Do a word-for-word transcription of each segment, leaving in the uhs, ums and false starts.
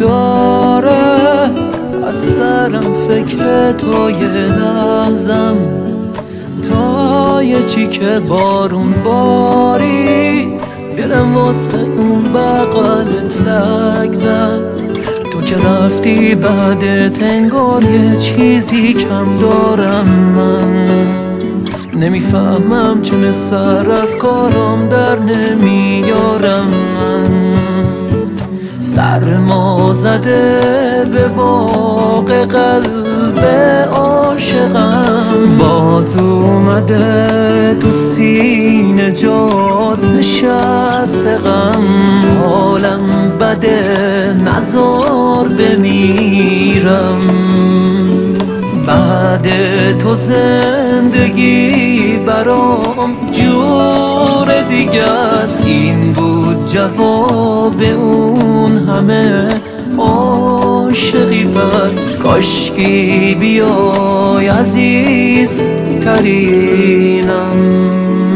داره، از سرم فکر تو یه لحظم، تا یه چیکه بارون باری دلم واسه اون بغلت لگ زد. تو که رفتی بعدت انگار یه چیزی کم دارم من، نمیفهمم چه سر از کارم در نمیارم من. سرما زده به باغ قلب عاشقم، باز اومده تو سینه جات نشسته غم. حالم بده نزار بمیرم، بعد تو زندگی برام جور دیگه است. این بود جواب اون همه عاشقی، بس کاشکی بیای عزیز ترینم.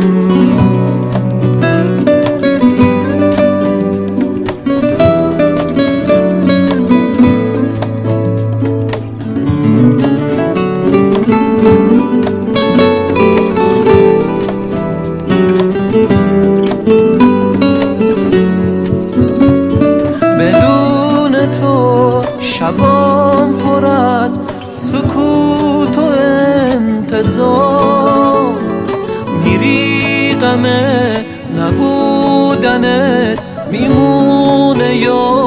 تو شبام پر از سکوت و انتظار، میری غمه نبودنت میمونه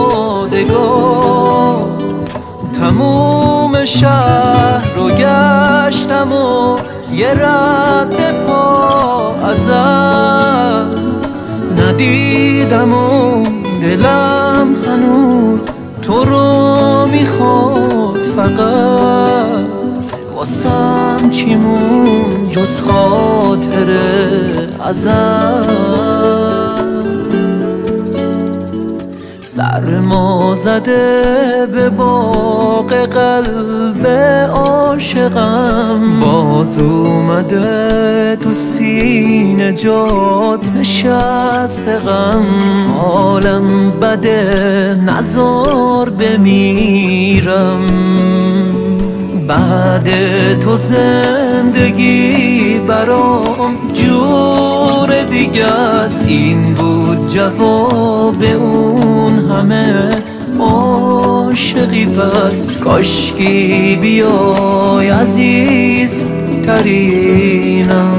یادگار. تموم شهر رو گشتم و یه رد پا ازت ندیدم و دلم هنوز تو رو میخواد. فقط واسم چی مون جز خاطره ازت. سرما زده به باغ قلب عاشقم، باز اومده تو سینه جات نشسته غم. حالم بده نزار بمیرم، بعد تو زندگی برام جور دیگه است. این بود جواب اون همه عاشقی، پس کاشکی بیای عزیز ترینم.